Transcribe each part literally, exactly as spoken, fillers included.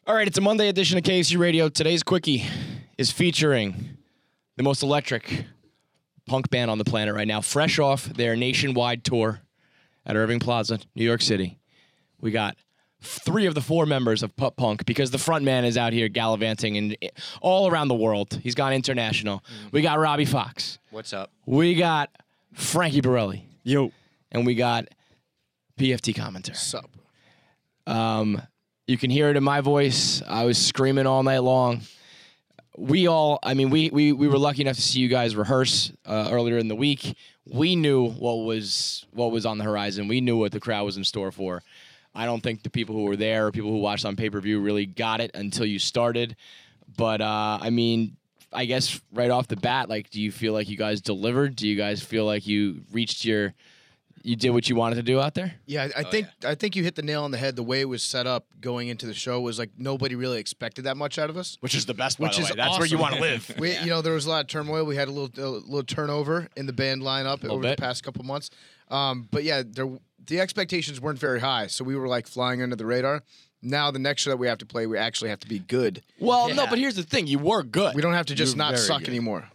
All right, it's a Monday edition of K C Radio. Today's Quickie is featuring the most electric punk band on the planet right now, fresh off their nationwide tour at Irving Plaza, New York City. We got three of the four members of Pup Punk because the front man is out here gallivanting and all around the world. He's gone international. Mm-hmm. We got Robbie Fox. What's up? We got Frankie Borelli. Yo. And we got P F T Commenter. What's up? Um... You can hear it in my voice. I was screaming all night long. We all, I mean, we we we were lucky enough to see you guys rehearse uh, earlier in the week. We knew what was what was on the horizon. We knew what the crowd was in store for. I don't think the people who were there or people who watched on pay-per-view really got it until you started. But, uh, I mean, I guess right off the bat, like, do you feel like you guys delivered? Do you guys feel like you reached your... You did what you wanted to do out there? Yeah, I, I Oh, think yeah. I think you hit the nail on the head. The way it was set up going into the show was like nobody really expected that much out of us. Which is the best, by Which the is way. That's where you awesome. want to live. We, you know, there was a lot of turmoil. We had a little a little turnover in the band lineup over bit. the past couple months. Um, but yeah, there, the expectations weren't very high, so we were like flying under the radar. Now the next show that we have to play, we actually have to be good. Well, no, Yeah. but here's the thing. You were good. We don't have to just You're not very suck good. anymore.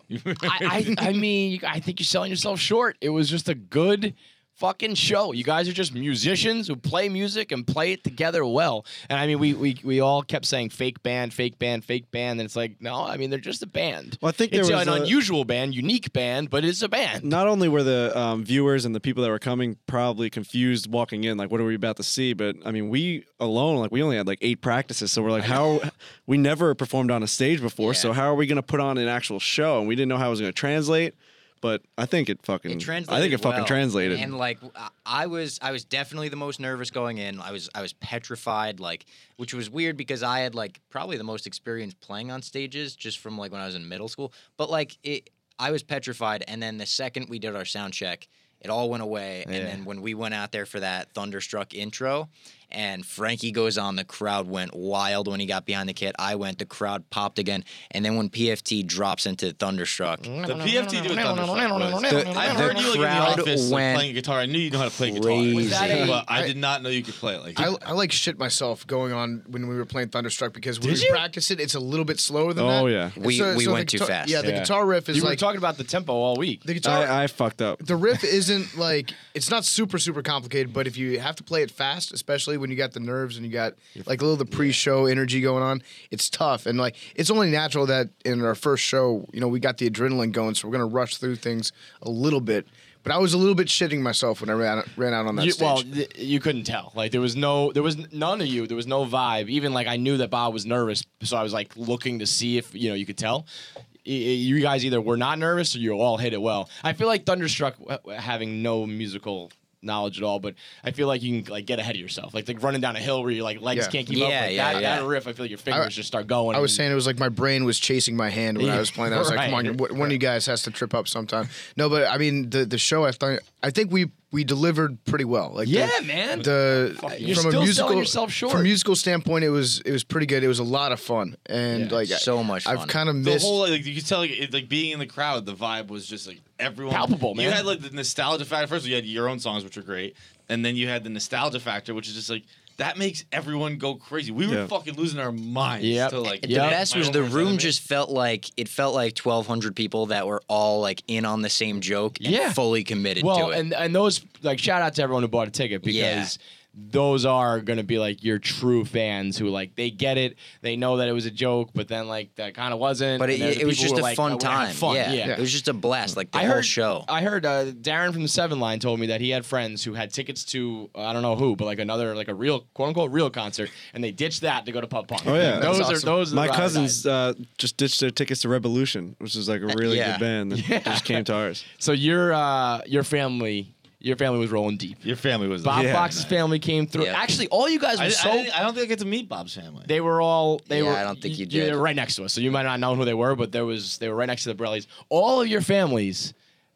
I, I, I mean, you- I think you're selling yourself short. It was just a good fucking show. You guys are just musicians who play music and play it together well. And I mean, we we, we all kept saying fake band, fake band, fake band. And it's like, no, I mean, they're just a band. Well, I think there it's was an a- unusual band, unique band, but it's a band. Not only were the um, viewers and the people that were coming probably confused walking in, like, what are we about to see? But I mean, we alone, like, we only had like eight practices, so we're like, how? We never performed on a stage before, Yeah. so how are we going to put on an actual show? And we didn't know how it was going to translate. But I think it fucking. It translated I think it fucking well. translated. And like I- I was I was definitely the most nervous going in. I was I was petrified, like, which was weird because I had like probably the most experience playing on stages just from like when I was in middle school. But like it I was petrified, and then the second we did our sound check, it all went away. Yeah. And then when we went out there for that Thunderstruck intro and Frankie goes on, the crowd went wild when he got behind the kit. I went, the crowd popped again. And then when P F T drops into Thunderstruck, The P F T do with Thunderstruck was. The- I the heard you like in the crowd office like, went playing guitar. I knew you know how to play crazy. guitar, Was that a- but I I- did not know you could play it like. I, I like shit myself going on when we were playing Thunderstruck because when Did we you? practice it, it's a little bit slower than that. Oh, yeah. And We- we the went too guitar- fast. Yeah, the Yeah. guitar riff is You were like talking about the tempo all week. the guitar. I, I fucked up. The riff isn't like it's not super super complicated, but if you have to play it fast, especially when you got the nerves and you got like a little the pre-show energy going on, it's tough. And like it's only natural that in our first show, you know, we got the adrenaline going, so we're gonna rush through things a little bit. But I was a little bit shitting myself when I ran ran out on that You, stage. well, th- you couldn't tell. Like there was no, there was n- none of you. There was no vibe. Even like I knew that Bob was nervous, so I was like looking to see if you know you could tell. Y- y- You guys either were not nervous or you all hit it well. I feel like Thunderstruck, uh, having no musical knowledge at all, but I feel like you can like get ahead of yourself, like like running down a hill where your like legs Yeah. can't keep up. Yeah, Like, yeah, that, yeah. that riff, I feel like your fingers I- just start going. I was and- saying it was like my brain was chasing my hand when Yeah, I was playing. I was like, "Come on, right. one one of you guys has to trip up sometime." No, but I mean, the the show. I thought I think we we delivered pretty well. Like, Yeah, the, man. The You're from still a musical selling yourself short. From a musical standpoint, it was it was pretty good. It was a lot of fun, and Yeah, like so much I've fun. kind of the missed. whole like you could tell like, it, like being in the crowd, the vibe was just like everyone Palpable, man. You had like the nostalgia factor. First, you had your own songs, which were great, and then you had the nostalgia factor, which is just like that makes everyone go crazy. We were Yeah. fucking losing our minds. Yep. To, like, the Yeah. best My was Own the Worst room Enemy. just felt like it felt like twelve hundred people that were all like in on the same joke and Yeah. fully committed well, to it. and and those like shout out to everyone who bought a ticket because. Yeah. Those are gonna be like your true fans who like they get it, they know that it was a joke, but then like that kind of wasn't. but and it, there's the it was people just who a are like, fun "Oh, we're gonna have time. Fun. Yeah. yeah. It was just a blast, like the I whole heard show. I heard uh, Darren from the Seven Line told me that he had friends who had tickets to uh, I don't know who, but like another like a real quote unquote real concert, and they ditched that to go to Pub Punk. Oh, yeah. those That's are awesome. those. Are My the ride or cousins dies. uh, just ditched their tickets to Revolution, which is like a really Yeah. good band that Yeah. just came to ours. So your uh, your family your family was rolling deep. Your family was Bob Yeah. Fox's family came through. Yeah. Actually, all you guys were I, so. I, didn't- I don't think I get to meet Bob's family. They were all. They Yeah, were. I don't think you They did. were right next to us, so you might not know who they were, but there was. They were right next to the Borellis. All of your families,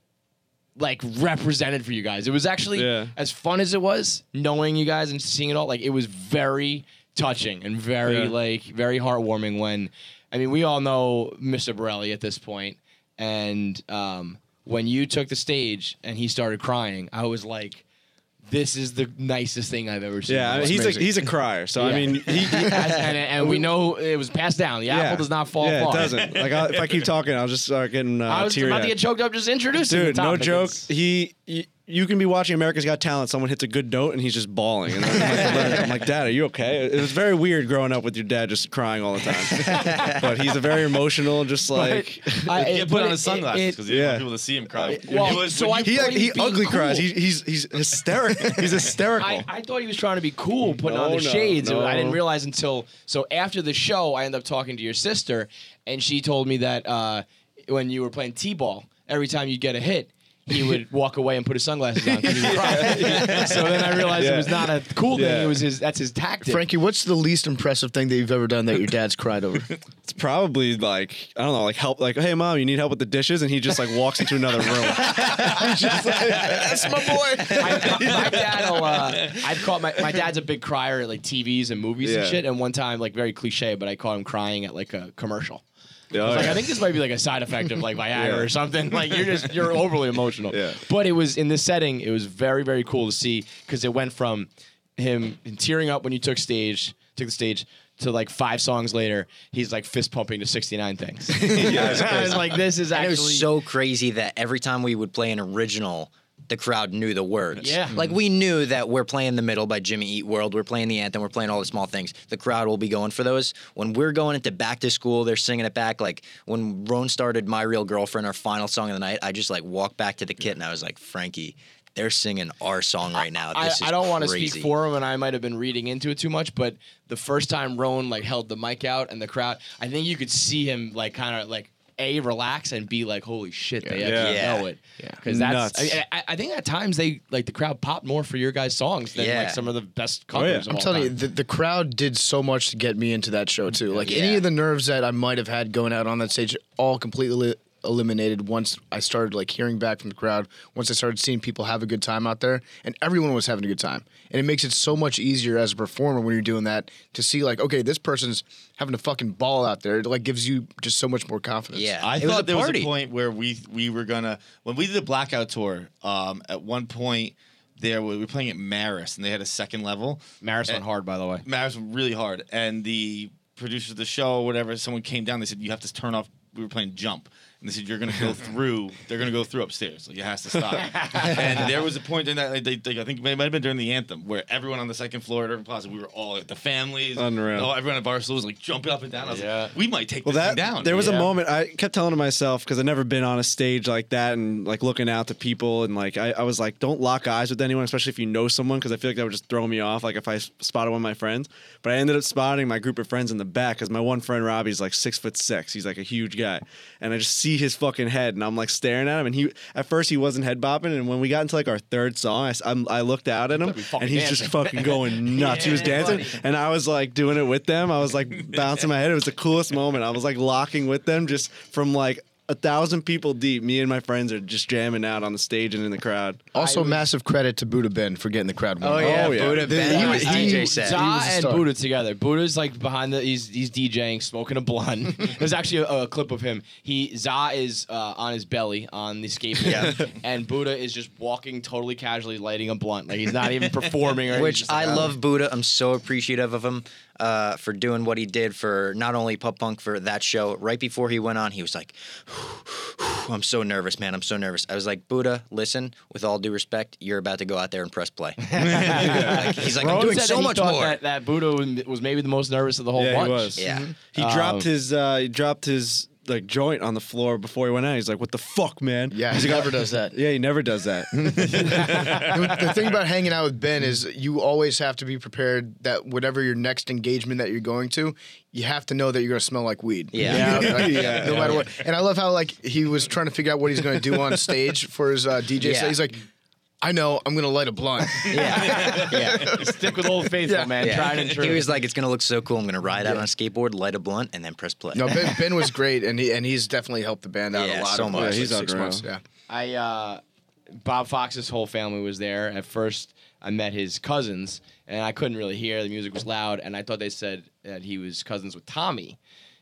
like represented for you guys. It was actually Yeah. as fun as it was knowing you guys and seeing it all. Like it was very touching and very Yeah. like very heartwarming. When, I mean, we all know Mister Borelli at this point, and um, when you took the stage and he started crying, I was like. this is the nicest thing I've ever seen. Yeah, I mean, It's he's a, amazing. he's a crier. So I Yeah. mean, he, he and, and we know it was passed down. The apple does not fall yeah, far. it doesn't. Like I, if I keep talking, I'll just start getting uh, I was teary-eyed. about to get choked up just introducing Dude, the no topic. joke. It's- He, he, you can be watching America's Got Talent. Someone hits a good note and he's just bawling. And I'm like, I'm like, Dad, are you okay? It was very weird growing up with your dad just crying all the time. But he's a very emotional, just like. I- He it- had but put on it- his sunglasses it- because he didn't want yeah. people to see him cry. Well, It was so when I you- He, thought he, he was being ugly cool. cries. He, he's he's hysterical. He's hysterical. I, I thought he was trying to be cool, putting No, on the no, shades. no. I didn't realize until so after the show, I ended up talking to your sister, and she told me that uh, when you were playing t-ball, every time you get a hit, he would walk away and put his sunglasses on because he would cry. So then I realized Yeah. it was not a cool thing. Yeah. It was his. That's his tactic. Frankie, what's the least impressive thing that you've ever done that your dad's cried over? It's probably like I don't know, like help, like hey mom, you need help with the dishes, and he just like walks into another room. He's just like, that's my boy. I, my dad will, uh, I've caught my, my dad's a big crier at like T Vs and movies and Yeah. shit. And one time, like very cliche, but I caught him crying at like a commercial. Oh, I was like, yeah. I think this might be like a side effect of like Viagra Yeah. or something. Like you're just you're overly emotional. Yeah. But it was in this setting. It was very very cool to see because it went from him tearing up when you took stage took the stage to like five songs later, he's like fist pumping to sixty-nine things. Yeah, it's I was like, this is And actually it was so crazy that every time we would play an original, the crowd knew the words. Yeah. Like we knew that we're playing The Middle by Jimmy Eat World, we're playing the anthem, we're playing all the small things. The crowd will be going for those. When we're going into back to school, they're singing it back. Like when Roan started My Real Girlfriend, our final song of the night, I just like walked back to the kit and I was like, Frankie, they're singing our song right now. I, This is I don't want to crazy. speak for him, and I might have been reading into it too much. But the first time Roan like held the mic out and the crowd, I think you could see him like kind of like a relax and be like, "Holy shit, they actually Yeah. know it." Yeah. because that's. Nuts. I, I, I think at times they like the crowd popped more for your guys' songs than Yeah. like some of the best Oh, yeah. covers. of I'm all telling you, time. the, the crowd did so much to get me into that show too. Like any Yeah. of the nerves that I might have had going out on that stage, all completely li- eliminated once I started like hearing back from the crowd. Once I started seeing people have a good time out there, and everyone was having a good time, and it makes it so much easier as a performer when you're doing that to see like, okay, this person's having a fucking ball out there. It like gives you just so much more confidence. Yeah. I It was thought a there party. was a point where we we were gonna when we did the blackout tour. Um, at one point, there we were playing at Maris, and they had a second level. Maris went And- hard, by the way. Maris went really hard, and the producers of the show, or whatever, someone came down. They said you have to turn off. We were playing Jump, and they said you're gonna go through. They're gonna go through upstairs. Like it has to stop. And there was a point in that like, they, they, I think it might have been during the anthem where everyone on the second floor at Irving Plaza, we were all the families, Unreal. all- everyone at Barstool was like jumping up and down. I was Yeah. like, we might take Well, this that thing down. there was Yeah. a moment I kept telling to myself because I'd never been on a stage like that and like looking out to people and like I, I was like, don't lock eyes with anyone, especially if you know someone, because I feel like that would just throw me off. Like if I s- spotted one of my friends, but I ended up spotting my group of friends in the back because my one friend Robbie's like six foot six. He's like a huge guy, and I just see his fucking head, and I'm like staring at him. And he at first he wasn't head bopping, and when we got into like our third song, I, s- I'm- I looked out at him, be fucking and he's dancing. just fucking going nuts. He was dancing, and I was like doing it with them. I was like bouncing my head. It was the coolest moment. I was like locking with them just from like a thousand people deep. Me and my friends are just jamming out on the stage and in the crowd. Also, I was- massive credit to Buddha Ben for getting the crowd. Oh, warm. yeah. Oh, yeah. Buddha The- Ben he on was- his he- D J set. Za He was a and star. Buddha together. Buddha's like behind the he's he's DJing, smoking a blunt. There's actually a, a clip of him. He Za is uh, on his belly on the skateboard, Yeah. and Buddha is just walking totally casually, lighting a blunt. Like he's not even performing or Which he's just like, I oh. love Buddha. I'm so appreciative of him uh, for doing what he did for not only Pop Punk for that show. Right before he went on, he was like, I'm so nervous, man. I'm so nervous. I was like, Buddha, listen, with all due respect, you're about to go out there and press play. Like, he's like, I'm Rowan doing said so that he much thought more. That, that Buddha was maybe the most nervous of the whole Yeah, bunch. he was. Yeah. He Um, dropped his uh, he dropped his like joint on the floor before he went out. He's like, "What the fuck, man?" Yeah, He's he like, never does that. Yeah, he never does that. the, the thing about hanging out with Ben is you always have to be prepared that whatever your next engagement that you're going to, you have to know that you're going to smell like weed. Yeah. You know, like, Yeah. no matter what. And I love how like he was trying to figure out what he's going to do on stage for his uh, D J Yeah. set. He's like, I know, I'm going to light a blunt. Yeah. Yeah. Stick with Old Faithful, Yeah. man. Yeah. Tried and true. He was like, it's going to look so cool. I'm going to ride out on a skateboard, light a blunt, and then press play. No, Ben, Ben was great, and he and he's definitely helped the band out Yeah, a lot. so over the much. last, Yeah, he's like, six unreal. months. Yeah. I uh, Bob Fox's whole family was there. At first, I met his cousins, and I couldn't really hear. The music was loud, and I thought they said that he was cousins with Tommy.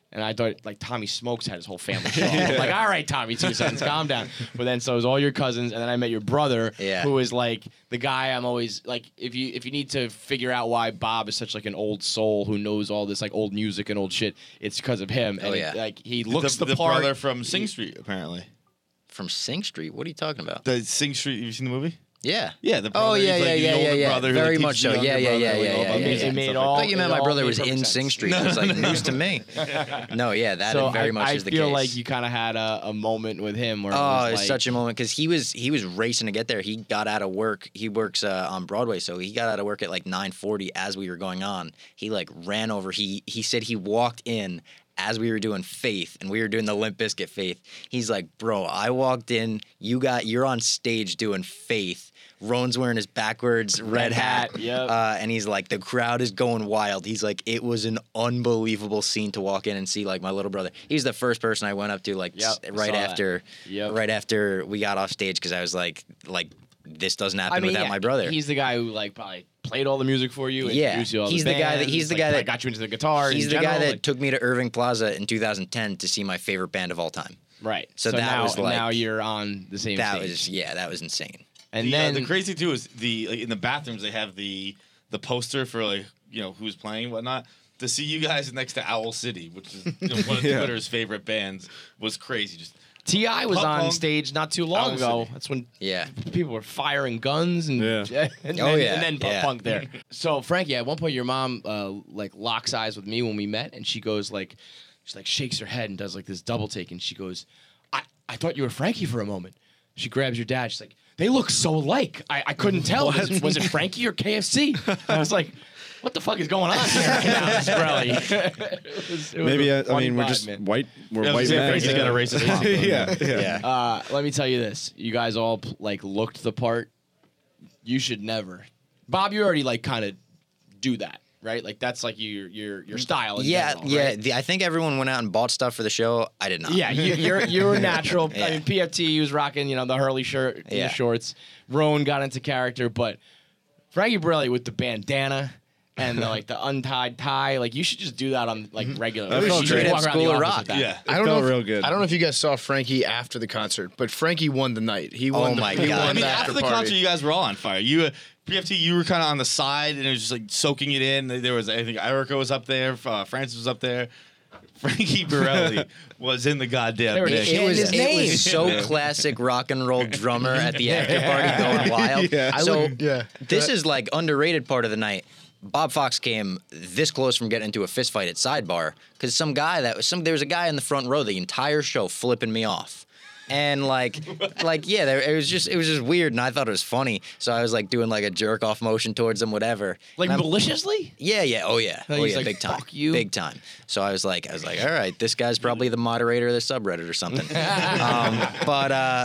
And I thought like Tommy Smokes had his whole family show. I'm like, all right, Tommy Two Cents, calm down. But then so it was all your cousins, and then I met your brother, Yeah. who is like the guy I'm always like. If you if you need to figure out why Bob is such like an old soul who knows all this like old music and old shit, it's because of him. And Oh, it- yeah. like he looks the, the, the part. brother from Sing Street, apparently. From Sing Street. What are you talking about? The Sing Street. Have you seen the movie? Yeah. Yeah, the brother. Oh yeah, he's yeah, like the yeah, yeah, older yeah. brother who, Very like, much teaches so. the Yeah, younger yeah, yeah, brother, like, yeah, all yeah, about yeah, music It and made stuff all- I thought you meant it my all brother made was in perfect Sing sense. Street. It was like news to me. No, yeah, that So very I, much I is the feel case. like you kind of had a, a moment with him where it Oh, was it's like, such a moment because he was he was racing to get there. He got out of work. He works uh, on Broadway, so he got out of work at like nine forty as we were going on. He like ran over. He he said he walked in as we were doing Faith and we were doing the Limp Bizkit Faith. He's like, bro, I walked in. You got you're on stage doing Faith. Roan's wearing his backwards red, Red hat, hat, yep. uh, and he's like, the crowd is going wild. He's like, it was an unbelievable scene to walk in and see like my little brother. He's the first person I went up to like Yep, s- I right saw that. after, Yep. right after we got off stage because I was like, like this doesn't happen I mean, without yeah, my brother. He's the guy who like probably played all the music for you. Yeah, introduced you all he's the, the guy that- bands, he's the like, guy that- got you into the guitar. He's in the guy general, that like- took me to Irving Plaza in two thousand ten to see my favorite band of all time. right. So So, that now, was like- now you're on the same That stage. was yeah, that was insane. and the, uh, then the crazy too is the like, in the bathrooms they have the the poster for like you know who's playing and whatnot. To see you guys next to Owl City, which is you know, one of Yeah. Twitter's favorite bands, was crazy. Just T I was Pop on punk. stage not too long Owl ago. City. That's when Yeah. people were firing guns and Yeah. and, Oh, then, yeah, and then pop yeah. punk there. So Frankie, at one point your mom uh, like locks eyes with me when we met, and she goes like, she like shakes her head and does like this double take, and she goes, I I thought you were Frankie for a moment. She grabs your dad. She's like, they look so alike. I, I couldn't tell. Was it, was it Frankie or K F C? And I was like, what the fuck is going on here? Now, Sprelly. It was- it was Maybe a I, I funny mean we're vibe, just man. white. We're Yeah, I white was gonna say, men. Frankie's got a racist mom. yeah, yeah. Yeah. Uh, let me tell you this: you guys all pl- like looked the part. You should never, Bob. You already like kind of do that, right? Like that's like your your your style. In Yeah, general, yeah. right? The, I think everyone went out and bought stuff for the show. I did not. Yeah, you, you're you're natural. I Yeah. mean, P F T he was rocking, you know, the Hurley shirt, and Yeah. the shorts. Roan got into character, but Frankie Borelli with the bandana and the, like the untied tie, like you should just do that on like regular. That you felt should great. just walk Straight around up the School of office Rock. with that. yeah. I don't felt know. If, real good. I don't know if you guys saw Frankie after the concert, but Frankie won the night. He won. Oh the, my he God. won I mean, the after the party. concert, you guys were all on fire. You, uh, P F T, you were kind of on the side, and it was just like soaking it in. There was, I think, Erica was up there, uh, Francis was up there, Frankie Borelli was in the goddamn They were mix. It chanting was his it name. was so classic rock and roll drummer at the after party going wild. Yeah. I so would- yeah. this is like underrated part of the night. Bob Fox came this close from getting into a fist fight at Sidebar because some guy that was some there was a guy in the front row the entire show flipping me off. And like, like yeah, there, it was just it was just weird, and I thought it was funny. So I was like doing like a jerk off motion towards him, whatever. Like And I'm- maliciously. yeah, yeah, oh yeah, Like, oh he's yeah, like, big time, "Fuck you." big time. So I was like, I was like, all right, this guy's probably the moderator of the subreddit or something. um, but uh,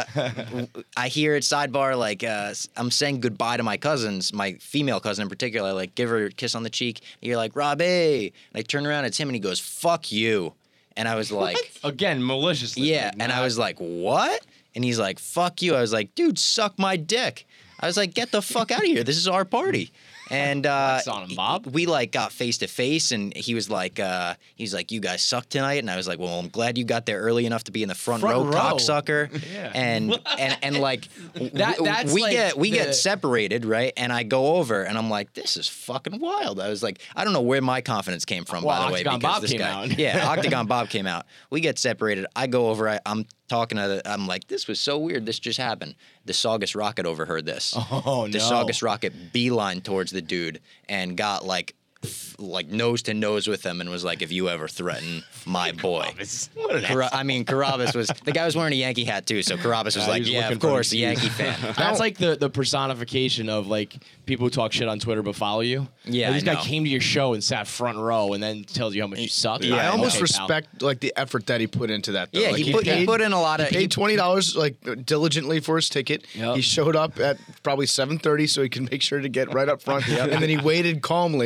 I hear at Sidebar like uh, I'm saying goodbye to my cousins, my female cousin in particular. I like give her a kiss on the cheek. And you're like, Robbie. And I turn around, it's him, and he goes, "Fuck you." And I was like, Again, maliciously. yeah. Like, And I not- was like, what? And he's like, fuck you. I was like, dude, suck my dick. I was like, get the fuck out of here. This is our party. And uh, Flex on him, Bob. we like got face to face, and he was like, uh, he was like, you guys suck tonight. And I was like, well, I'm glad you got there early enough to be in the front, Front row, row. cocksucker. Yeah. And and and like That- w- that's we like get we the- get separated, right? And I go over, and I'm like, this is fucking wild. I was like, I don't know where my confidence came from, Well, by the way, Octagon because Bob this came guy, out. yeah, Octagon Bob came out. We get separated. I go over. I, I'm talking to. The, I'm like, this was so weird. This just happened. The Saugus Rocket overheard this. Oh, The no. Saugus Rocket beeline towards the dude and got like, f- like nose to nose with him and was like, if you ever threaten my boy. What an Cara- I mean, Carabas was the guy was wearing a Yankee hat too, so Carabas was Yeah, he like, was yeah, looking of for an course, a excuse. Yankee fan. That's like the, the personification of like people who talk shit on Twitter but follow you. Yeah, Like, this I guy know. came to your show and sat front row and then tells you how much you suck. Yeah, I Okay, almost pal. respect like the effort that he put into that. Though. Yeah, like, he put he put in a lot of. He he- paid twenty dollars like diligently for his ticket. Yep. He showed up at probably seven thirty so he can make sure to get right up front, and then he waited calmly to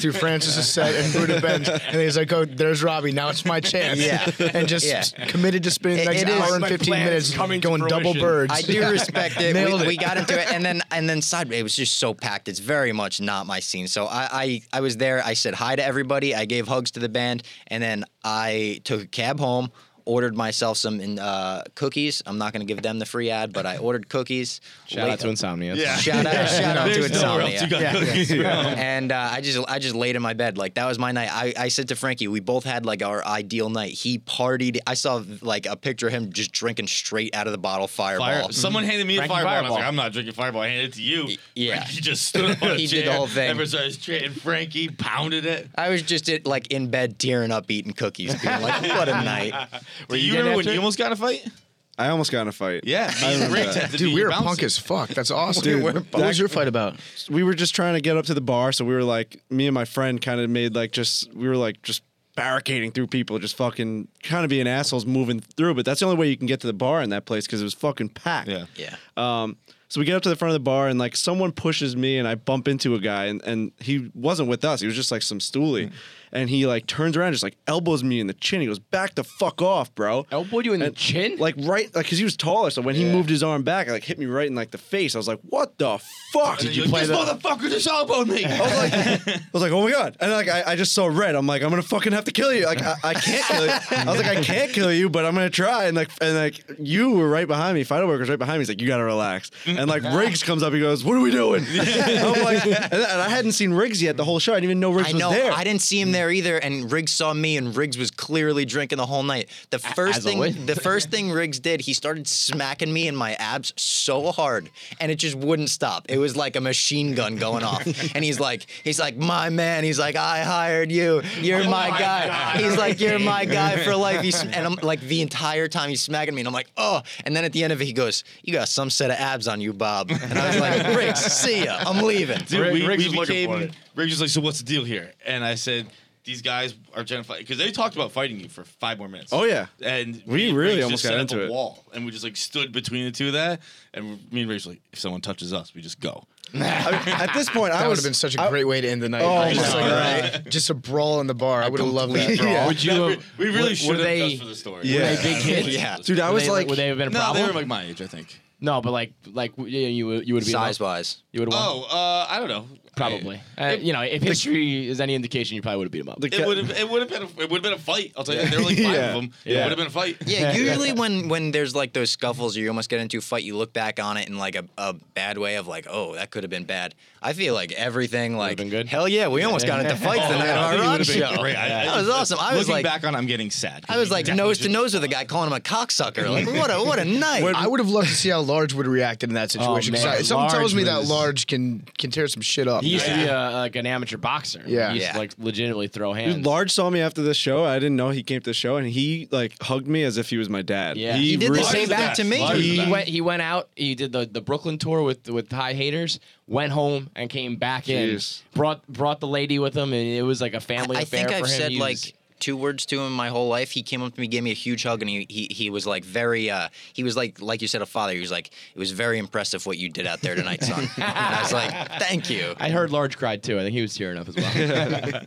through Francis's set and Buddha Bench, and he's like, "Oh, there's Robbie. Now it's my chance." Yeah. and just Yeah. committed to spending the It- next it is. hour and My fifteen plan's minutes coming to going double fruition. birds. I do respect it. Nailed We, it. we got into it, and then and then side. It was just so packed. It's very much not my scene. So I, I I was there. I said hi to everybody. I gave hugs to the band, and then I took a cab home. Ordered myself some uh, cookies. I'm not going to give them the free ad, but I ordered cookies. Shout Late- out to Insomnia. Yeah. Shout out, shout out to There's nowhere else Insomnia. you got Yeah. cookies from. And uh, I just I just laid in my bed. Like that was my night. I, I said to Frankie, we both had like our ideal night. He partied. I saw like a picture of him just drinking straight out of the bottle Fireball. Fire, someone handed me Frankie a fireball, and I was Fireball. like, I'm not drinking fireball. I handed it to you. yeah. He just stood up on a He chair. did the whole thing. Ever started straight, and Frankie pounded it. I was just it, like in bed tearing up eating cookies, being like, what a night. Were you you, getting remember when after you it? almost got in a fight? I almost got in a fight. Yeah, I me and remember Riggs that. had to Dude, do we your were punk bouncing. as fuck. That's awesome. Dude, We're that- what was your fight about? we were just trying to get up to the bar, so we were like, me and my friend kind of made like just we were like just barricading through people, just fucking kind of being assholes moving through. But that's the only way you can get to the bar in that place because it was fucking packed. Yeah. Yeah. Um, so we get up to the front of the bar and like someone pushes me and I bump into a guy and, and he wasn't with us. He was just like some stoolie. And he like turns around, just like elbows me in the chin. He goes, "Back the fuck off, bro." Elbowed you in the And, chin? Like right, like because he was taller. So when he Yeah. moved his arm back, it like hit me right in like the face. I was like, "What the fuck?" Did you play this motherfucker just elbowed me? I was like, I was like, oh my god, and like I, I just saw red. I'm like, I'm gonna fucking have to kill you. Like I, I can't kill you. I was like, I can't kill you, but I'm gonna try. And like, and like you were right behind me. Fighter workers right behind me. He's like, you gotta relax. And like Riggs comes up. He goes, what are we doing? I'm like, and, and I hadn't seen Riggs yet the whole show. I didn't even know Riggs I know. was there. I didn't see him there either, and Riggs saw me, and Riggs was clearly drinking the whole night. The first as thing, always. the first thing Riggs did, he started smacking me in my abs so hard, and it just wouldn't stop. It was like a machine gun going off, and he's like, he's like, my man. He's like, I hired you. You're Oh my, my guy. God. He's like, you're my guy for life. He's, and I'm like, the entire time he's smacking me, and I'm like, oh. And then at the end of it, he goes, you got some set of abs on you, Bob. And I was like, Riggs, see ya. I'm leaving. Dude, Rig- we, Riggs we was looking became. for it. Riggs was like, so what's the deal here? And I said, these guys are trying to fight because they talked about fighting you for five more minutes. Oh yeah. And We me and really Riggs almost just got set into up a it. wall, and we just like stood between the two of that. And me and Riggs were like, if someone touches us, we just go. I mean, at this point, I That would was have been such a I- great way to end the night. Oh, just, my like, God. just a brawl in the bar. I would have loved that. Complete brawl. Would you That- have- we really were- should were have they- just for the story. Yeah. Were they big kids? Yeah. Dude, I Would was they, like, would they have been a No, problem? they were like my age, I think. no, but like, like yeah, you would- you would have been Size wise. You would have won. Oh, uh, I don't know. Probably. I- Uh, it- you know, if history is any indication, you probably would have beat him up. The It would have. It would have been. A, it would have been a fight. I'll tell you. There were like five Yeah. of them. Yeah. It would have been a fight. Yeah, usually when when there's like those scuffles or you almost get into a fight, you look back on it in like a, a bad way of like, oh, that could have been bad. I feel like everything like been good? hell yeah, we almost got into fights the Oh, night yeah, I of think it our rock would've been show. great. I- I- That was awesome. I was Looking like, back on, I'm getting sad. I was like Definitely nose to should- nose with a guy calling him a cocksucker. Like what a what a night. I would have loved to see how Large would have reacted in that situation. 'cause man, I- Something tells Large me that was- Large can can tear some shit up. He used to be Yeah. a, like an amateur boxer. Yeah. He used Yeah. to like legitimately throw hands. Dude, Large saw me after the show. I didn't know he came to the show, and he like hugged me as if he was my dad. Yeah. He did the really- Large same is the back best. to me. Large is the he best. went. He went out. He did the, the Brooklyn tour with with High Haters. Went home and came back in. Jeez. Brought brought the lady with him, and it was like a family I affair think for I've him. said He like was- two words to him my whole life. He came up to me, gave me a huge hug, and he he, he was like very uh he was like like you said a father. He was like, it was very impressive what you did out there tonight, son. And I was like, thank you. I heard Large cried too. I think he was tearing up as well.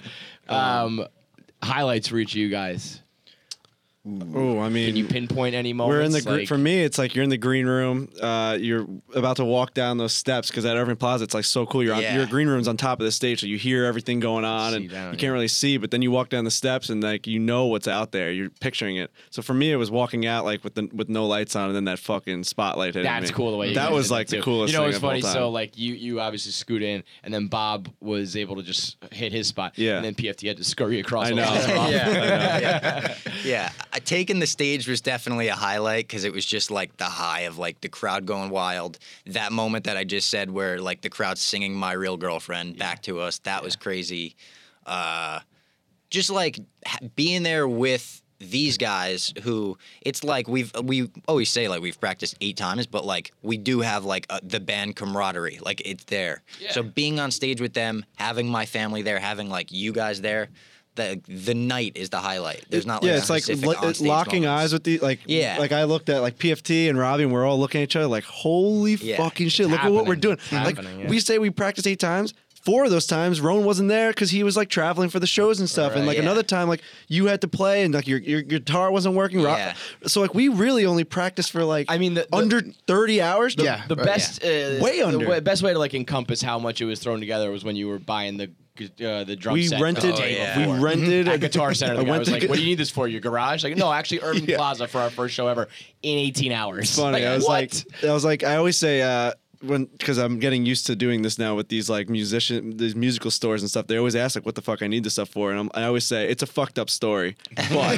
um, highlights for each of you guys. Oh, I mean, Can you pinpoint any moments? we're in the gr- like, for me. It's like you're in the green room. Uh, you're about to walk down those steps because at Irving Plaza, it's like so cool. You're on Yeah. your green room's on top of the stage, so you hear everything going on, See and down, you yeah. can't really see. But then you walk down the steps, and like you know what's out there. You're picturing it. So for me, it was walking out like with the with no lights on, and then that fucking spotlight hitting That's me. cool the way you that guys was did like the too. coolest. You know, thing it's of all funny. time. So like you you obviously scoot in, and then Bob was able to just hit his spot. Yeah. And then P F T had to scurry across. I the know. lawn. yeah, yeah, yeah. I- Taking the stage was definitely a highlight because it was just like the high of like the crowd going wild. That moment that I just said, where like the crowd singing "My Real Girlfriend" back to us, that was crazy. Uh, just like ha- being there with these guys who it's like we've we always say like we've practiced eight times, but like we do have like uh the band camaraderie, like it's there. Yeah. So being on stage with them, having my family there, having like you guys there. The, the night is the highlight. There's not like yeah, it's like specific lo- on-stage locking moments. eyes with the like. Yeah. Like I looked at like P F T and Robbie, and we're all looking at each other like, holy Yeah. fucking shit! It's Look at what we're doing. happening. It's Like happening, yeah. we say we practice eight times. four of those times, Roan wasn't there because he was like traveling for the shows and stuff. and Right, like yeah. another time, like you had to play and like your your, your guitar wasn't working. Rock- Yeah. So like we really only practiced for like I mean, the- the- under thirty hours. The- Yeah. The Right. best, uh, Way the under. way- best way to like encompass how much it was thrown together was when you were buying the uh, the drum We set. rented. Oh, the day yeah. We before. rented At a Guitar Center. The I guy went was to like, gu- "What do you need this for? Your garage?" Like, no, actually, Urban Yeah. Plaza for our first show ever in eighteen hours. It's funny. Like, I was what? like, I was like, I always say, uh, when because I'm getting used to doing this now with these like musician, these musical stores and stuff. They always ask like, "What the fuck I need this stuff for?" And I'm, I always say, "It's a fucked up story." But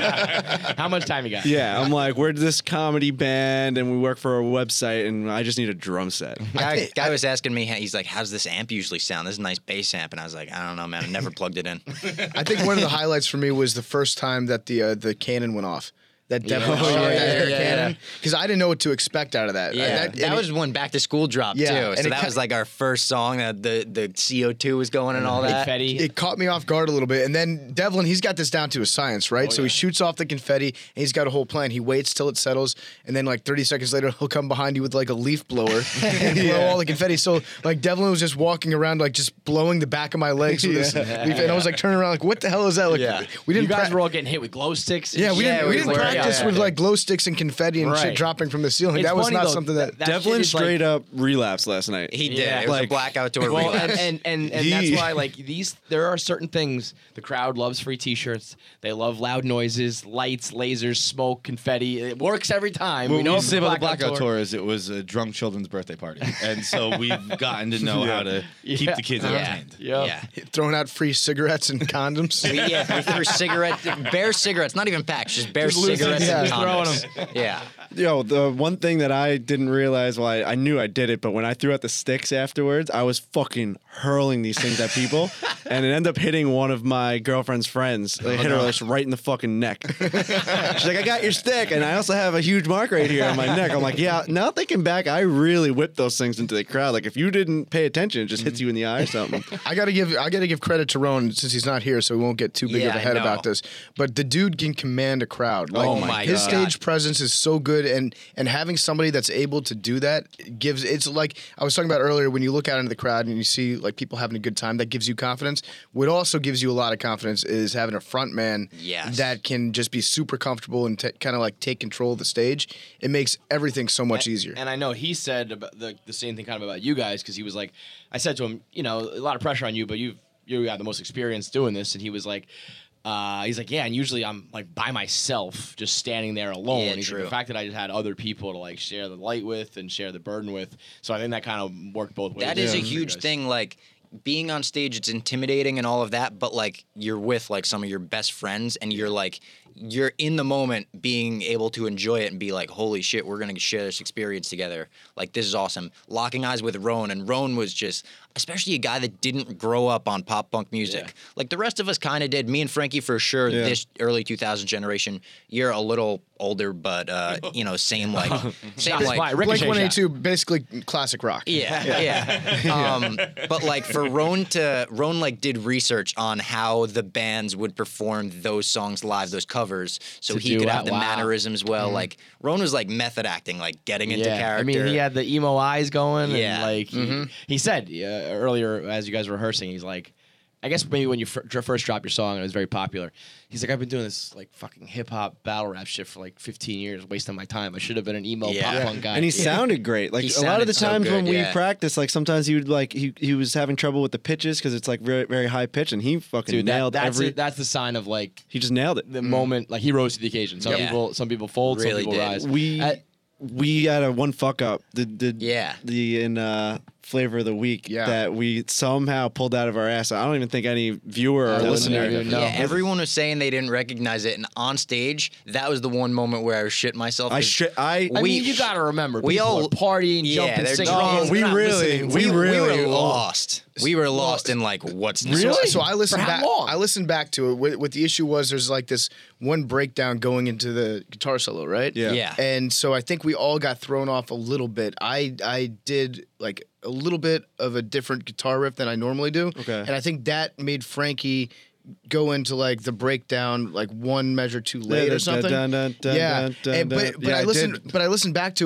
How much time you got? yeah, I'm like, we're this comedy band and we work for a website, and I just need a drum set. Guy, think- guy was asking me, he's like, "How's this amp usually sound? This is a nice bass amp." And I was like, "I don't know, man. I never plugged it in." I think one of the highlights for me was the first time that the uh, the cannon went off. That definitely Oh, shot yeah, that yeah, air yeah, cannon because I didn't know what to expect out of that. Yeah, Uh, that, and it- was when Back to School dropped Yeah, too. and So it that ca- was like our first song that the the C O two was going and all that. Confetti. it caught me off guard a little bit. And then Devlin, he's got this down to a science, right? Oh, so he yeah. shoots off the confetti and he's got a whole plan. He waits till it settles, and then like thirty seconds later, he'll come behind you with like a leaf blower and blow all the confetti. So like Devlin was just walking around like just blowing the back of my legs with this leaf, and I was like turning around like, what the hell is that? Like Yeah. we You didn't guys prac- were all getting hit with glow sticks. and yeah, we shit. didn't, we we didn't were, practice yeah, with yeah. like glow sticks and confetti and Right. shit dropping from the ceiling. It's that was funny, not though, something that. that shit Devlin is, like- straight up relapsed last night. He did. Yeah. It was Like- a blackout tour. Well, relapse. and and, and, and He- that's why like these there are certain things the crowd loves free T-shirts. They love loud noises, lights, lasers, smoke, confetti. It works every time. What we know we from say about the Blackout blackout tour is it was a drunk children's birthday party, and so we've gotten to know how to keep Yeah. the kids yeah, entertained. Yep. yeah. Throwing out free cigarettes and condoms. We, yeah, we threw cigarette, bare cigarettes, not even packs, just bare Just losing- cigarettes and yeah. Throwing condoms. Yeah. Yo, the one thing that I didn't realize, well, I, I knew I did it, but when I threw out the sticks afterwards, I was fucking hurling these things at people, and it ended up hitting one of my girlfriend's friends. It hit her just right in the fucking neck. She's like, "I got your stick," and I also have a huge mark right here on my neck. I'm like, yeah. Now thinking back, I really whipped those things into the crowd. Like if you didn't pay attention, it just hits you in the eye or something. I gotta give I gotta give credit to Roan since he's not here, so we won't get too big Yeah, of a I head know. about this. But the dude can command a crowd. Like, Oh my his God. stage presence is so good, and and having somebody that's able to do that gives. It's like I was talking about earlier. When you look out into the crowd and you see like people having a good time, that gives you confidence. What also gives you a lot of confidence is having a front man Yes. that can just be super comfortable and t- kind of like take control of the stage. It makes everything so much easier. And I know he said about the, the same thing kind of about you guys because he was like, I said to him, you know, a lot of pressure on you, but you you got the most experience doing this, and he was like. Uh, he's like, yeah, and usually I'm like by myself, just standing there alone. Yeah, he's true. Like, the fact that I just had other people to like share the light with and share the burden with, so I think that kind of worked both ways. That is for a you huge guys. thing. Like being on stage, it's intimidating and all of that, but like you're with like some of your best friends and you're like, you're in the moment being able to enjoy it and be like, holy shit, we're going to share this experience together. Like, this is awesome. Locking eyes with Roan, and Roan was just, especially a guy that didn't grow up on pop punk music. Yeah. Like the rest of us kind of did. Me and Frankie for sure, Yeah. this early two thousand generation, you're a little older, but uh, you know, same like, same Shots like, fired. Blink Ricochet one shot. eighty-two, basically classic rock. yeah, yeah. Um, but like for Roan to Roan like did research on how the bands would perform those songs live, those covers, so To he do could that? have the Wow. mannerisms well. Like Roan was like method acting, like getting into yeah. character. I mean, he had the emo eyes going. Yeah. And like he, he said uh, earlier, as you guys were rehearsing, he's like, I guess maybe when you fir- first dropped your song and it was very popular, he's like, I've been doing this like fucking hip hop battle rap shit for like fifteen years, wasting my time. I should have been an emo Yeah. pop Yeah. punk guy. And he sounded great. Like He a lot of the sounded so times when good, we yeah. practiced, like sometimes he would like he he was having trouble with the pitches because it's like very very high pitch, and he fucking Dude, that, nailed that's every. it, that's the sign of like he just nailed it. the moment, like he rose to the occasion. Some Yeah. people, some people fold, Really some people did. rise. We Uh, we had a one fuck up. The the Yeah. the in uh, flavor of the week Yeah. that we somehow pulled out of our ass. I don't even think any viewer or I wouldn't listener. even know. Yeah, everyone was saying they didn't recognize it, and on stage, that was the one moment where I was shit myself. I 'cause sh- I I we- mean, you got to remember, we people all- are partying, yeah, jumping, they're singing. drunk. They're We not really- listening to we you. really- were lost. We were lost in like what's So- Really? So, I listened For how back. long? I listened back to it. What, what the issue was, there's like this one breakdown going into the guitar solo, right? Yeah. Yeah. And so I think we all got thrown off a little bit. I I did like a little bit of a different guitar riff than I normally do. Okay. And I think that made Frankie go into like the breakdown like one measure too late Yeah, or something. dun, dun, dun, yeah. dun, dun, And- but dun. but Yeah, I I listened did. but I listened back to it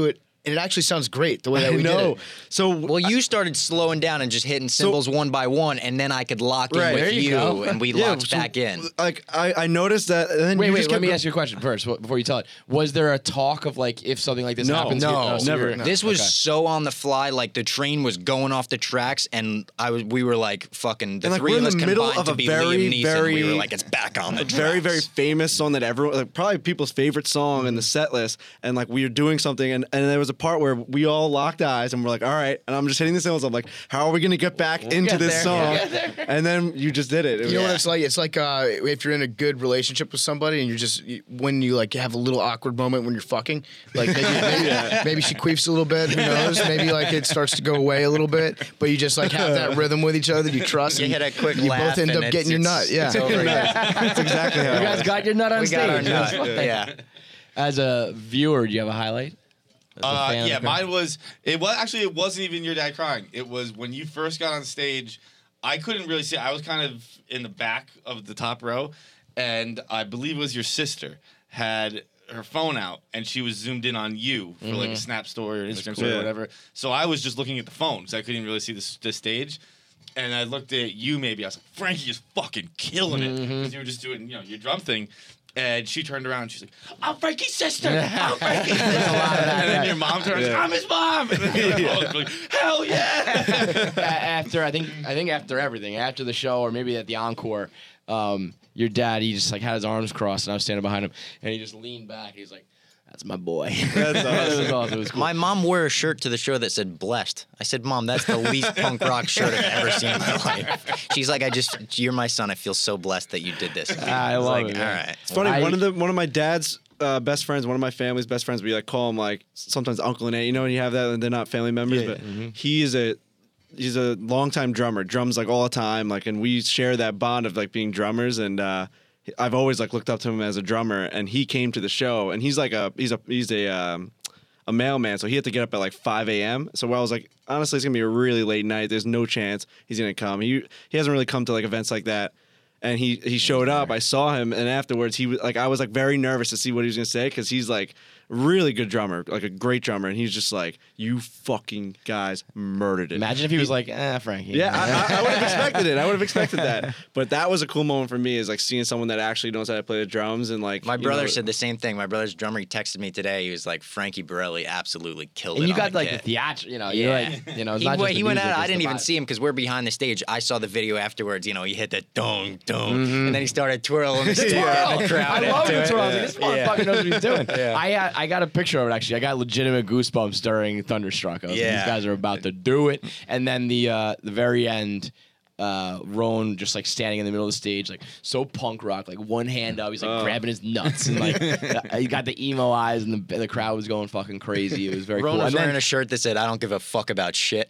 and it actually sounds great the way that I we know. did it. So Well, you started slowing down and just hitting cymbals one by one, and then I could lock in Right. with There you you, go. and we Yeah, locked so, back in. Like I, I noticed that. And then Wait, you wait. just Let kept me go- ask you a question first wh- before you tell it. Was there a talk of like if something like this No. happens? No, you- so never. you're- No. This was Okay. so on the fly, like the train was going off the tracks, and I was. We were like fucking. The And, like, three we're in of us the middle combined of to a be very, Liam Neeson. very- we were like, it's back on the a very very tracks. famous song that everyone like, probably people's favorite song in the set list, and like we were doing something, and, and there was a part where we all locked eyes and we're like, all right, and I'm just hitting the cymbals. I'm like, how are we gonna get back into get this there. song? We'll get there. And then you just did it. It You know was- what it's like? It's like uh, if you're in a good relationship with somebody and you're just you, when you like have a little awkward moment when you're fucking, like maybe maybe, maybe she queefs a little bit. Who knows? Maybe like it starts to go away a little bit, but you just like have that rhythm with each other that you trust. You and hit a quick You laugh both end and up getting it's- your nut. it's- Yeah. it's over. That's exactly how You it guys was. got your nut on We stage. got our That's nut. fine. Yeah. As a viewer, do you have a highlight? As a Uh, fan of yeah, the- mine was. It was actually. It wasn't even your dad crying. It was when you first got on stage. I couldn't really see. I was kind of in the back of the top row, and I believe it was your sister had her phone out and she was zoomed in on you for like a Snap story or Instagram story Yeah. or whatever. So I was just looking at the phone, so I couldn't even really see the, the stage. And I looked at you. Maybe I was like, Frankie is fucking killing it because you were just doing, you know, your drum thing. And she turned around and she's like, I'm Frankie's sister. I'm Frankie's sister. And then your mom turns, Yeah. I'm his mom. And then you're like, like, hell yeah. A- after I think I think after everything, after the show or maybe at the encore, um, your dad he just like had his arms crossed and I was standing behind him and he just leaned back. He's like, "That's my boy." That's It was awesome. awesome. It was cool. My mom wore a shirt to the show that said "blessed." I said, "Mom, that's the least punk rock shirt I've ever seen in my life." She's like, "I just, you're my son. I feel so blessed that you did this." I was love like, it, All man. right. It's funny. I- one of the one of my dad's uh, best friends, one of my family's best friends, we like call him like sometimes uncle and aunt. You know, when you have that, and they're not family members, Yeah, but Mm-hmm. he is a he's a longtime drummer. Drums like all the time, like, and we share that bond of like being drummers. And uh, I've always like looked up to him as a drummer. And he came to the show, and he's like a he's a he's a um, a mailman, so he had to get up at like five a.m. So I was like, honestly, it's gonna be a really late night. There's no chance he's gonna come. He he hasn't really come to like events like that. And he he showed up. I saw him, and afterwards he was like, I was like very nervous to see what he was gonna say because he's like really good drummer, like a great drummer, and he's just like, you fucking guys murdered it. Imagine if he was like, "Ah, Frankie." Yeah, I, I, I would have expected it. I would have expected that. But that was a cool moment for me, is like seeing someone that actually knows how to play the drums and like. My you brother know, said the same thing. My brother's drummer, he texted me today. He was like, Frankie Borelli absolutely killed and it. you on got the like kit. the theater, you know. You're Yeah. like, you know, it's He, not went- just he the went music, out. I it's didn't the even vibe. see him because we're behind the stage. I saw the video afterwards. You know, he hit the dong dong, and then he started twirling the stick. and the crowd I love into the it. twirl. I was like, this Yeah. motherfucker knows what he's doing. Yeah. I had, I got a picture of it actually. I got legitimate goosebumps during Thunderstruck. I was like, Yeah. these guys are about to do it. And then the uh, the very end, uh, Roan just like standing in the middle of the stage, like so punk rock, like one hand up, he's like Oh. grabbing his nuts and like he got the emo eyes, and the the crowd was going fucking crazy. It was very Ron cool. was And wearing then a shirt that said, "I don't give a fuck about shit."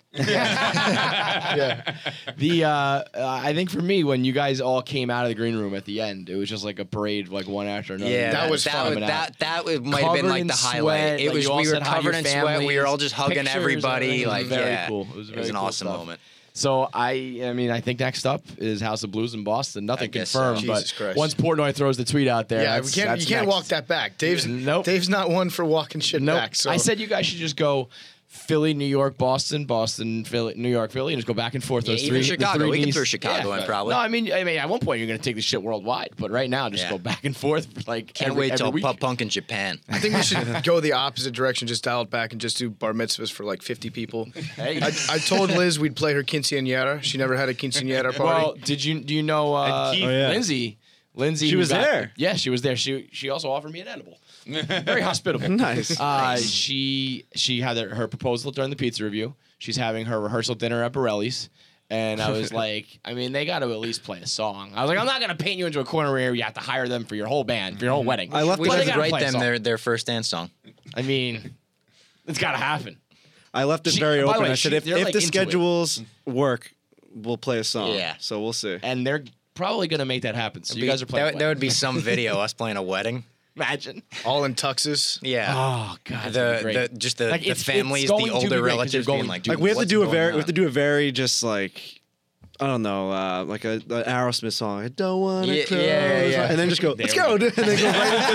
Yeah. the uh, uh, I think for me, when you guys all came out of the green room at the end, it was just like a parade, like one after another. Yeah, That was that fun. was, that that was, might have Covered been like in the sweat, highlight. It like, was you all we were said hi to covered your in sweat. We were all families, just hugging pictures, everybody. everything. Like Very yeah, cool. It was very an cool awesome stuff. moment. So I, I mean, I think next up is House of Blues in Boston. Nothing I guess so. confirmed, Jesus but Christ. once Portnoy throws the tweet out there, Yeah, we that's, can't. that's You can't next. walk that back. Dave's Nope. Dave's not one for walking shit Nope. back. So I said you guys should just go Philly, New York, Boston, Boston, Philly, New York, Philly, and just go back and forth. Yeah, Those even three, Chicago. The three We can Ds. throw Chicago in probably. No, I mean, I mean, at one point you're going to take this shit worldwide, but right now just Yeah. go back and forth for like Can't every, wait every till week. Pop Punk in Japan. I think we should go the opposite direction. Just dial it back and just do bar mitzvahs for like fifty people. Hey. I, I told Liz we'd play her quinceañera. She never had a quinceañera party. Well, did you do you know uh, And Keith- Oh, yeah. Lindsay? Lindsay, She who was got- there. Yeah, she was there. She she also offered me an edible. Very hospitable. Nice. Uh, she she had her her proposal during the pizza review. She's having her rehearsal dinner at Borelli's. And I was like, I mean, they got to at least play a song. I was like, I'm not going to paint you into a corner where you have to hire them for your whole band, for your whole wedding. I left We But But should they gotta write play a them song. their, their first dance song. I mean, it's got to happen. I left it She- very by the open. way, I said she- if, they're, if like, the into it. schedules work, we'll play a song. Yeah. So we'll see. And they're probably going to make that happen. So you guys are playing. There, there would be some video us playing a wedding. Imagine. all in tuxes. Yeah. Oh, God. the, that'd be great. the just the, Like, the it's- it's families, going the to be older great 'cause relatives you're being going like, to- Like we have to what's do a going very, on? we have to do a very just like I don't know, uh, like a, a Aerosmith song. I don't want to Yeah, close. yeah, yeah. And then just go, let's go, dude. And then go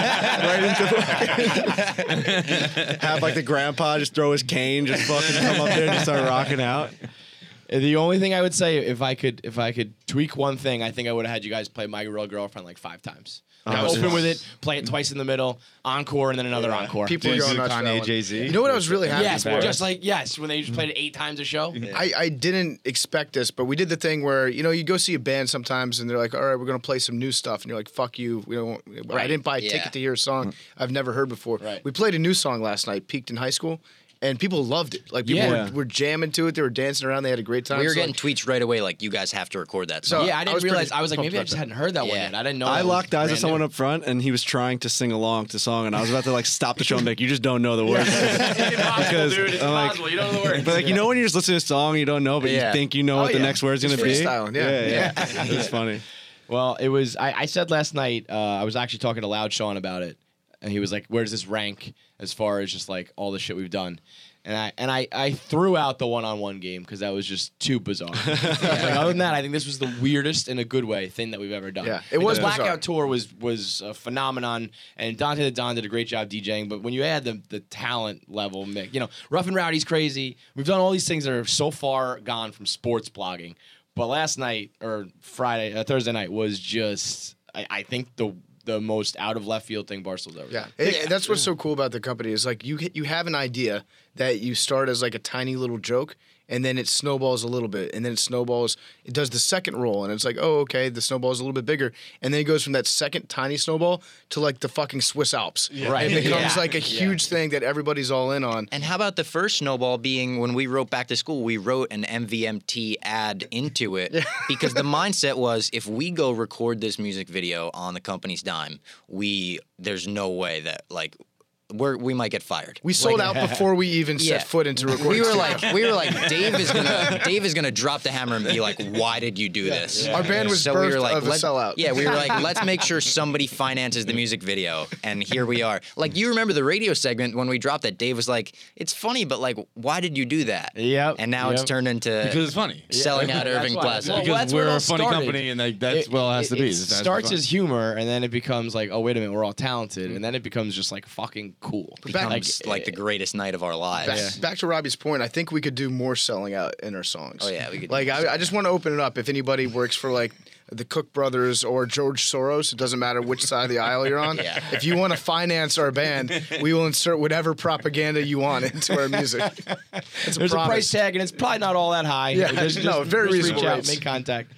right into, right into have like the grandpa just throw his cane, just fucking come up there and just start rocking out. The only thing I would say, if I could, if I could tweak one thing, I think I would have had you guys play My Real Girlfriend like five times. Like, Oh, open nice. with it, play it twice in the middle, encore, and then another encore. People Did are you going do nuts for that Kanye, one. Jay-Z? You know what I was really happy Yes, for? just like yes, when they just played it eight times a show. I, I didn't expect this, but we did the thing where you know you go see a band sometimes, and they're like, "All right, we're gonna play some new stuff," and you're like, "Fuck you, we don't." I Right. didn't buy a Yeah. ticket to hear a song I've never heard before. Right. We played a new song last night, "Peaked in High School," and people loved it. Like people Yeah. were, were jamming to it, they were dancing around, they had a great time. We were So, getting like, tweets right away like, you guys have to record that So- song. Yeah, I I didn't was realize. pretty I was like, pumped maybe I about just that. hadn't heard that one Yeah. yet. I didn't know. I that locked was eyes with brand someone new. up front, and he was trying to sing along to the song, and I was about to like stop the show and be like, "You just don't know the words." It's impossible, Because dude. It's I'm like- impossible. You don't know the words. But like you know when you're just listening to a song, you don't know, but Yeah. you think you know Oh, what the yeah. next word's Just gonna be. freestyling, yeah. yeah, yeah. It's funny. Well, it was. I, I said last night. Uh, I was actually talking to Loud Sean about it, and he was like, "Where does this rank as far as just like all the shit we've done?" And I and I, I threw out the one-on-one game because that was just too bizarre. Like, other than that, I think this was the weirdest in a good way thing that we've ever done. Yeah, it Like, was the bizarre. Blackout Tour was was a phenomenon, and Dante the Don did a great job DJing. But when you add the the talent level, mix, you know, Rough and Rowdy's crazy. We've done all these things that are so far gone from sports blogging. But last night or Friday, uh, Thursday night was just, I, I think the the most out of left field thing Barstool's ever Yeah, done. It- that's what's so cool about the company is like you you have an idea that you start as like a tiny little joke, and then it snowballs a little bit, and then it snowballs. It does the second roll, and it's like, oh, okay, the snowball's a little bit bigger, and then it goes from that second tiny snowball to like the fucking Swiss Alps. Right. It becomes Yeah. like a Yeah. huge thing that everybody's all in on. And how about the first snowball being when we wrote Back to School, we wrote an M V M T ad into it because the mindset was if we go record this music video on the company's dime, we there's no way that like we're we might get fired. We sold Like, out before we even set Yeah. foot into recording. we were studio. like we were like Dave is gonna Dave is gonna drop the hammer and be like, why did you do this? Our band was So we were birthed like, of a let- sellout. Yeah, we were like, let's make sure somebody finances the music video, and here we are. Like, you remember the radio segment when we dropped that? Dave was like, "It's funny, but like, why did you do that?" Yep, And now it's yep. turned into Because it's funny. selling out That's Irving why. Plaza. Well, Because that's where it we're all a funny started. company, and like that's what it has to be. It, It has to be starts fun. as humor, and then it becomes like, oh wait a minute, we're all talented, and then it becomes just like fucking cool. becomes like, the greatest night of our lives. Back, back to Robbie's point, I think we could do more selling out in our songs. Oh, yeah, we could do Like, more I, selling I just want to open it up. If anybody works for like the Cook Brothers or George Soros, it doesn't matter which side of the aisle you're on. Yeah. If you want to finance our band, we will insert whatever propaganda you want into our music. It's a There's a promise. price tag, and it's probably not all that high. Yeah, just, no, just- very just reasonable reach out, rates. make contact.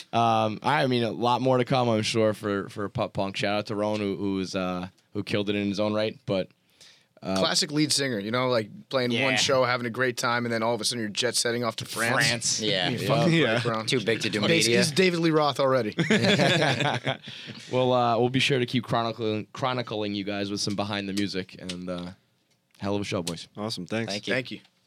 Um, I mean, a lot more to come, I'm sure, for for Pup Punk. Shout out to Roan, who who's uh, who killed it in his own right. But Classic lead singer, you know, like playing Yeah. one show, having a great time, and then all of a sudden you're jet setting off to France. France, Yeah. You Yeah. fucking Yeah. break ground. Too big to do He's, media. he's David Lee Roth already. We'll uh, we'll be sure to keep chronicling chronicling you guys with some behind the music and uh, hell of a show, boys. Awesome. Thanks. Thank you. Thank you.